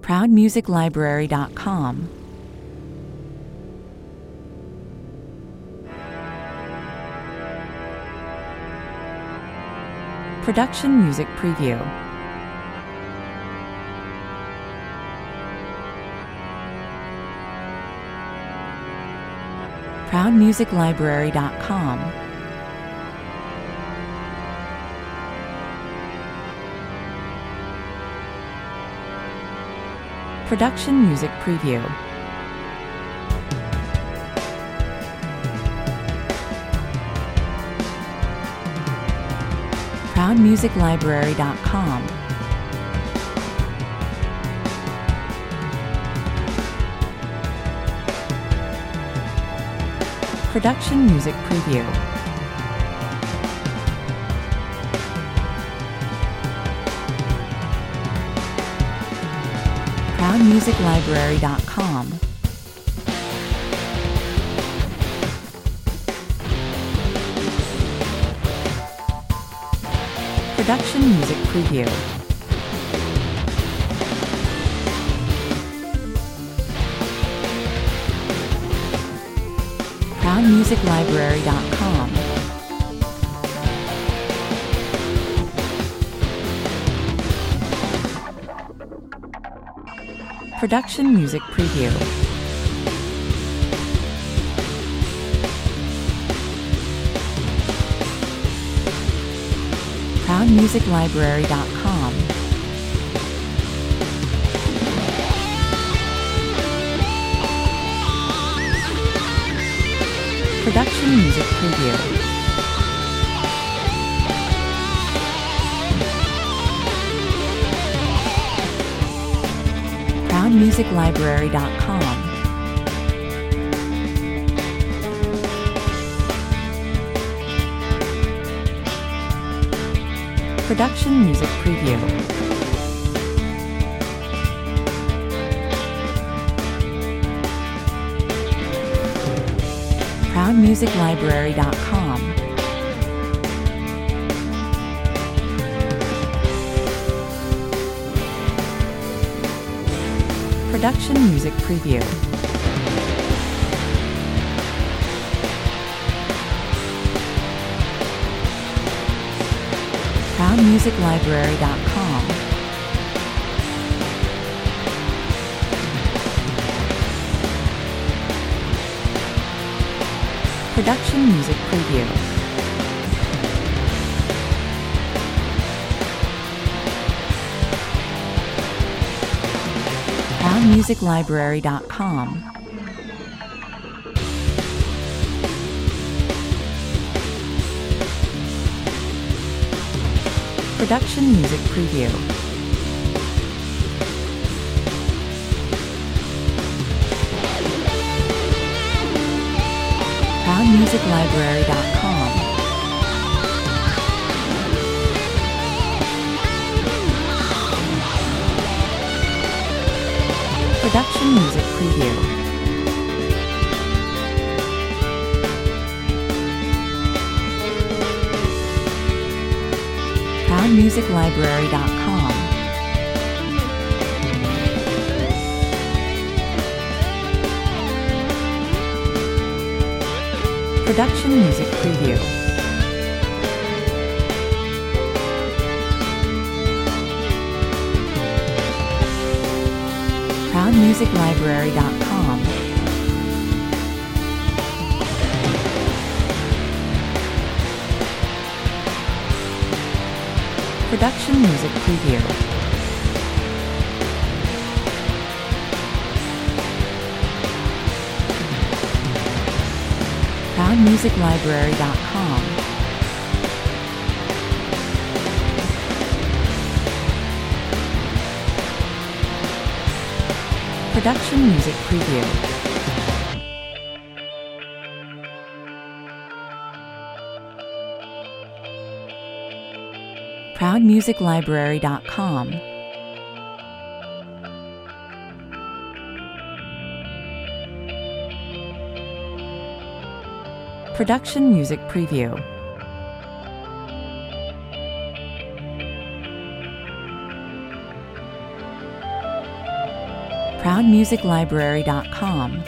ProudMusicLibrary.com. Production Music Preview. ProudMusicLibrary.com. Production Music Preview. ProudMusicLibrary.com. Production Music Preview. ProudMusicLibrary.com. Production Music Preview. ProudMusicLibrary.com. Production Music Preview. ProudMusicLibrary.com. Production Music Preview. ProudMusicLibrary.com. Production Music Preview. ProudMusicLibrary.com. Production Music Preview. ProudMusicLibrary.com. Production Music Preview. ProudMusicLibrary.com. Production Music Preview. ProudMusicLibrary.com. Production Music Preview. ProudMusicLibrary.com. Production Music Preview. ProudMusicLibrary.com. Production Music Preview. ProudMusicLibrary.com. Production Music Preview. ProudMusicLibrary.com. Production Music Preview. ProudMusicLibrary.com.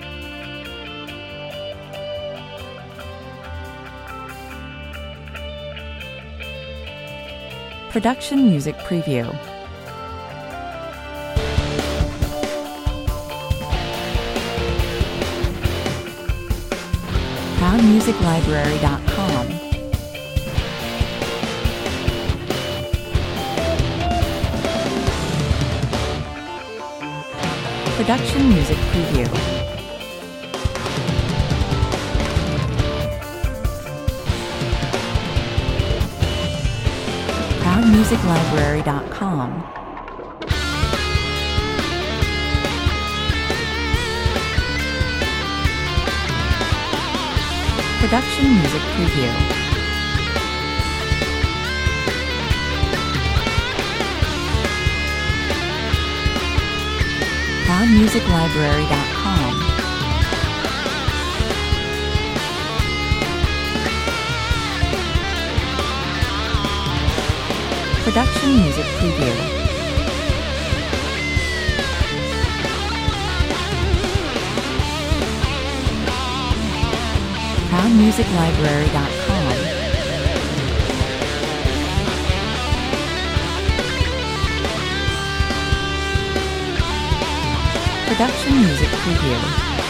Production Music Preview. ProudMusicLibrary.com. Production Music Preview. ProudMusicLibrary.com. Production Music Preview. ProudMusicLibrary.com. Production Music Preview. ProudMusicLibrary.com. Production Music Preview.